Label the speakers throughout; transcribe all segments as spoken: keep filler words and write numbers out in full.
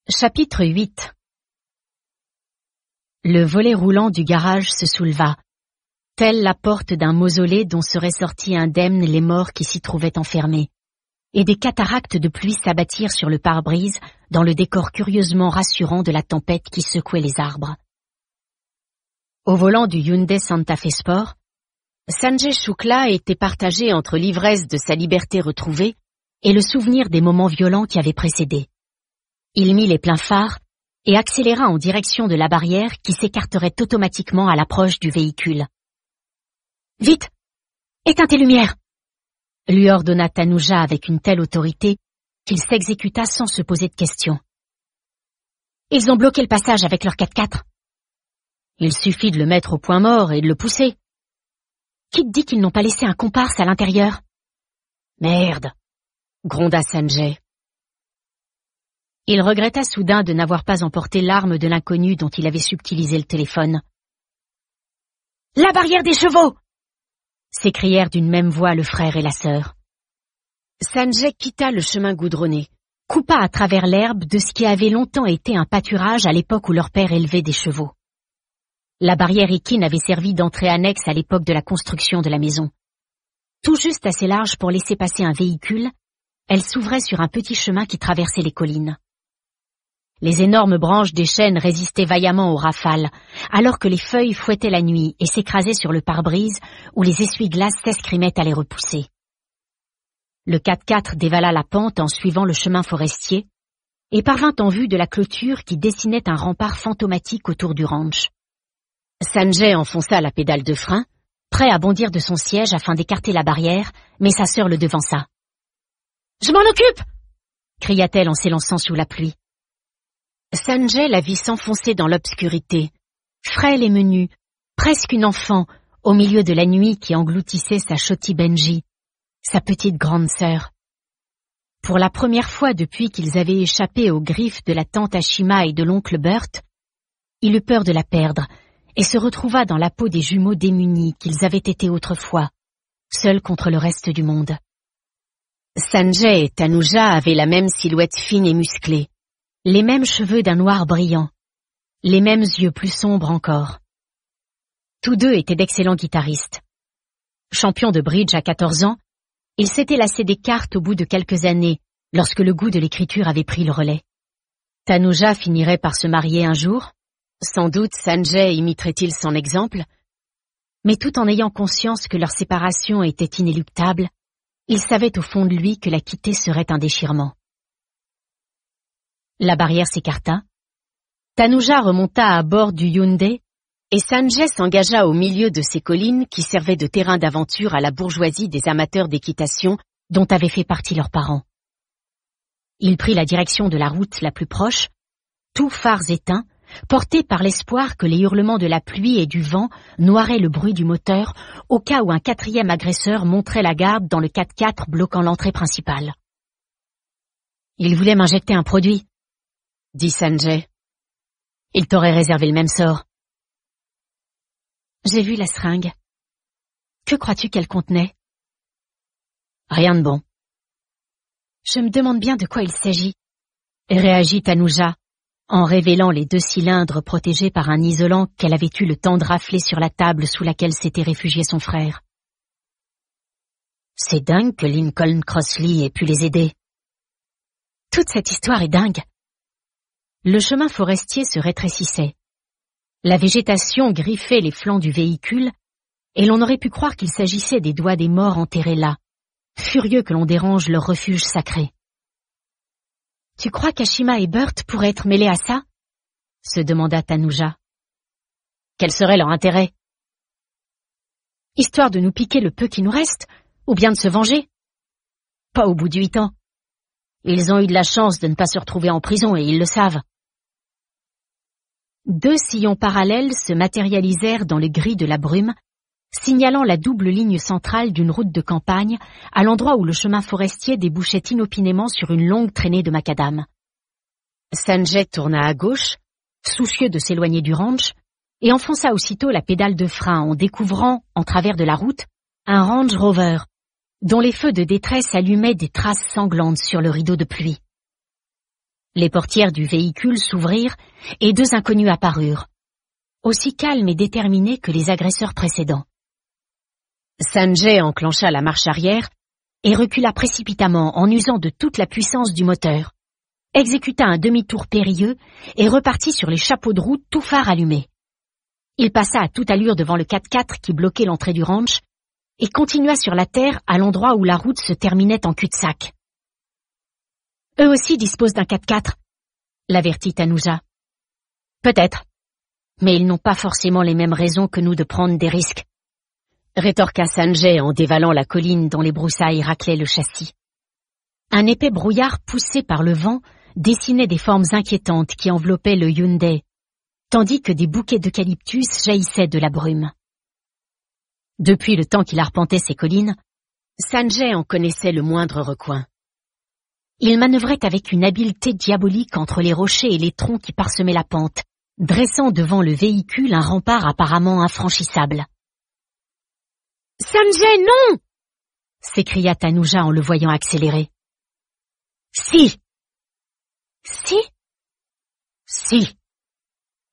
Speaker 1: Chapitre huit. Le volet roulant du garage se souleva, telle la porte d'un mausolée dont seraient sortis indemnes les morts qui s'y trouvaient enfermés, et des cataractes de pluie s'abattirent sur le pare-brise dans le décor curieusement rassurant de la tempête qui secouait les arbres. Au volant du Hyundai Santa Fe Sport, Sanjay Shukla était partagé entre l'ivresse de sa liberté retrouvée et le souvenir des moments violents qui avaient précédé. Il mit les pleins phares et accéléra en direction de la barrière qui s'écarterait automatiquement à l'approche du véhicule. « Vite! Éteins tes lumières !» lui ordonna Tanuja avec une telle autorité qu'il s'exécuta sans se poser de questions. « Ils ont bloqué le passage avec leur quatre-quatre. Il suffit de le mettre au point mort et de le pousser. Qui te dit qu'ils n'ont pas laissé un comparse à l'intérieur ?»« Merde !» gronda Sanjay. Il regretta soudain de n'avoir pas emporté l'arme de l'inconnu dont il avait subtilisé le téléphone. « La barrière des chevaux !» s'écrièrent d'une même voix le frère et la sœur. Sanjay quitta le chemin goudronné, coupa à travers l'herbe de ce qui avait longtemps été un pâturage à l'époque où leur père élevait des chevaux. La barrière équine avait servi d'entrée annexe à l'époque de la construction de la maison. Tout juste assez large pour laisser passer un véhicule, elle s'ouvrait sur un petit chemin qui traversait les collines. Les énormes branches des chênes résistaient vaillamment aux rafales, alors que les feuilles fouettaient la nuit et s'écrasaient sur le pare-brise où les essuie-glaces s'escrimaient à les repousser. Le quatre-quatre dévala la pente en suivant le chemin forestier et parvint en vue de la clôture qui dessinait un rempart fantomatique autour du ranch. Sanjay enfonça la pédale de frein, prêt à bondir de son siège afin d'écarter la barrière, mais sa sœur le devança. « Je m'en occupe !» cria-t-elle en s'élançant sous la pluie. Sanjay la vit s'enfoncer dans l'obscurité, frêle et menue, presque une enfant, au milieu de la nuit qui engloutissait sa Choti Benji, sa petite grande sœur. Pour la première fois depuis qu'ils avaient échappé aux griffes de la tante Ashima et de l'oncle Burt, il eut peur de la perdre et se retrouva dans la peau des jumeaux démunis qu'ils avaient été autrefois, seuls contre le reste du monde. Sanjay et Tanuja avaient la même silhouette fine et musclée, les mêmes cheveux d'un noir brillant, les mêmes yeux plus sombres encore. Tous deux étaient d'excellents guitaristes. Champions de bridge à quatorze ans, ils s'étaient lassés des cartes au bout de quelques années, lorsque le goût de l'écriture avait pris le relais. Tanuja finirait par se marier un jour, sans doute Sanjay imiterait-il son exemple, mais tout en ayant conscience que leur séparation était inéluctable, il savait au fond de lui que la quitter serait un déchirement. La barrière s'écarta. Tanuja remonta à bord du Hyundai et Sanjay s'engagea au milieu de ces collines qui servaient de terrain d'aventure à la bourgeoisie des amateurs d'équitation dont avaient fait partie leurs parents. Il prit la direction de la route la plus proche, tous phares éteints, porté par l'espoir que les hurlements de la pluie et du vent noieraient le bruit du moteur au cas où un quatrième agresseur monterait la garde dans le quatre-quatre bloquant l'entrée principale. Il voulait m'injecter un produit, dit Sanjay. Il t'aurait réservé le même sort. J'ai vu la seringue. Que crois-tu qu'elle contenait? Rien de bon. Je me demande bien de quoi il s'agit, réagit Tanuja, en révélant les deux cylindres protégés par un isolant qu'elle avait eu le temps de rafler sur la table sous laquelle s'était réfugié son frère. C'est dingue que Lincoln Crossley ait pu les aider. Toute cette histoire est dingue. Le chemin forestier se rétrécissait. La végétation griffait les flancs du véhicule, et l'on aurait pu croire qu'il s'agissait des doigts des morts enterrés là, furieux que l'on dérange leur refuge sacré. « Tu crois qu'Ashima et Burt pourraient être mêlés à ça ?» se demanda Tanuja. « Quel serait leur intérêt ?»« Histoire de nous piquer le peu qui nous reste, ou bien de se venger ?»« Pas au bout de huit ans. Ils ont eu de la chance de ne pas se retrouver en prison et ils le savent. » Deux sillons parallèles se matérialisèrent dans le gris de la brume, signalant la double ligne centrale d'une route de campagne à l'endroit où le chemin forestier débouchait inopinément sur une longue traînée de macadam. Sanjay tourna à gauche, soucieux de s'éloigner du ranch, et enfonça aussitôt la pédale de frein en découvrant, en travers de la route, un Range Rover, dont les feux de détresse allumaient des traces sanglantes sur le rideau de pluie. Les portières du véhicule s'ouvrirent et deux inconnus apparurent, aussi calmes et déterminés que les agresseurs précédents. Sanjay enclencha la marche arrière et recula précipitamment en usant de toute la puissance du moteur, exécuta un demi-tour périlleux et repartit sur les chapeaux de roue tout phare allumés. Il passa à toute allure devant le quatre-quatre qui bloquait l'entrée du ranch et continua sur la terre à l'endroit où la route se terminait en cul-de-sac. « Eux aussi disposent d'un quatre-quatre, l'avertit Tanuja. « Peut-être, mais ils n'ont pas forcément les mêmes raisons que nous de prendre des risques, » rétorqua Sanjay en dévalant la colline dont les broussailles raclaient le châssis. Un épais brouillard poussé par le vent dessinait des formes inquiétantes qui enveloppaient le Hyundai, tandis que des bouquets d'eucalyptus jaillissaient de la brume. Depuis le temps qu'il arpentait ces collines, Sanjay en connaissait le moindre recoin. Il manœuvrait avec une habileté diabolique entre les rochers et les troncs qui parsemaient la pente, dressant devant le véhicule un rempart apparemment infranchissable. « Sanjay, non !» s'écria Tanuja en le voyant accélérer. « Si !»« Si ?»« Si !»« Jave !»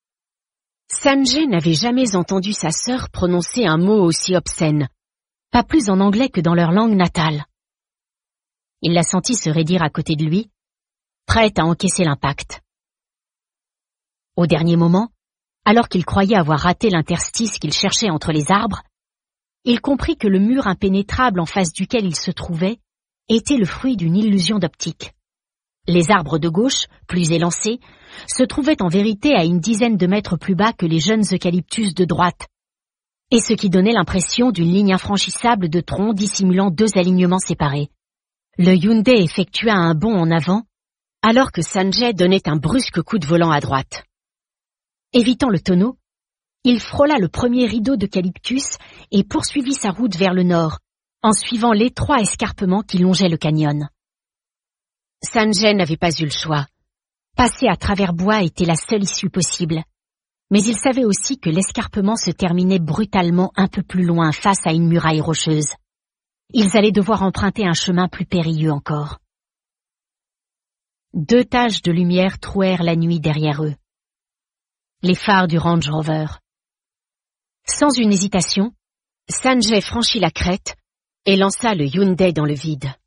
Speaker 1: Sanjay n'avait jamais entendu sa sœur prononcer un mot aussi obscène, pas plus en anglais que dans leur langue natale. Il la sentit se raidir à côté de lui, prête à encaisser l'impact. Au dernier moment, alors qu'il croyait avoir raté l'interstice qu'il cherchait entre les arbres, il comprit que le mur impénétrable en face duquel il se trouvait était le fruit d'une illusion d'optique. Les arbres de gauche, plus élancés, se trouvaient en vérité à une dizaine de mètres plus bas que les jeunes eucalyptus de droite, et ce qui donnait l'impression d'une ligne infranchissable de troncs dissimulant deux alignements séparés. Le Hyundai effectua un bond en avant, alors que Sanjay donnait un brusque coup de volant à droite. Évitant le tonneau, il frôla le premier rideau d'eucalyptus et poursuivit sa route vers le nord, en suivant l'étroit escarpement qui longeait le canyon. Sanjay n'avait pas eu le choix. Passer à travers bois était la seule issue possible, mais il savait aussi que l'escarpement se terminait brutalement un peu plus loin face à une muraille rocheuse. Ils allaient devoir emprunter un chemin plus périlleux encore. Deux taches de lumière trouèrent la nuit derrière eux. Les phares du Range Rover. Sans une hésitation, Sanjay franchit la crête et lança le Hyundai dans le vide.